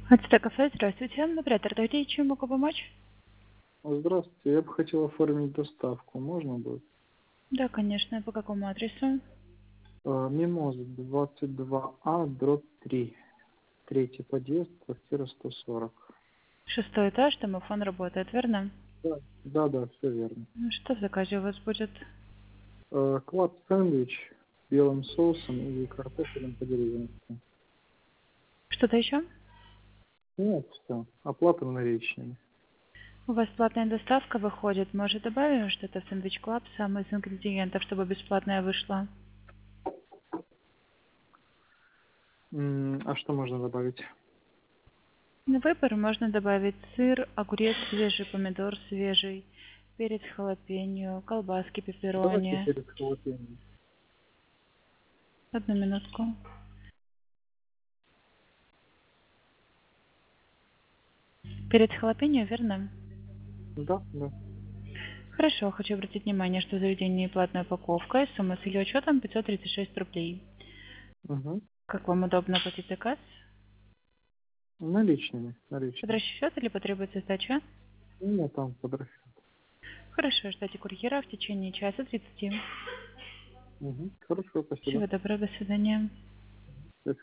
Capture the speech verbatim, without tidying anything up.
Ацтек кафе, здравствуйте. Оператор, дайте, чем могу помочь? Здравствуйте, я бы хотел оформить доставку. Можно будет? Да, конечно. По какому адресу? Э, Мимоза двадцать два А, дробь три. Третий подъезд, квартира сто сорок. Шестой этаж, домофон работает, верно? Да, да, да, все верно. Ну, что в заказе у вас будет? Э, Клаб сэндвич с белым соусом и картофелем по-деревенски. Что-то еще? Нет, все. Оплата наличными. У вас платная доставка выходит. Может, добавим что-то в сэндвич клаб, самый из ингредиентов, чтобы бесплатная вышла? М, А что можно добавить? На выбор можно добавить сыр, огурец свежий, помидор свежий, перец халапеньо, колбаски Давайте пепперони. перед халапеньо. Одну минутку. Перец халапеньо, верно? Да, да. Хорошо, хочу обратить внимание, что в заведении платная упаковка и сумма с ее учетом пятьсот тридцать шесть рублей. Угу. Как вам удобно оплатить заказ? Наличными, Под наличными. расчет или потребуется сдача? Ну, там фотография. Хорошо, ждите курьера в течение часа тридцати. Угу. Хорошо, спасибо. Всего доброго, до свидания.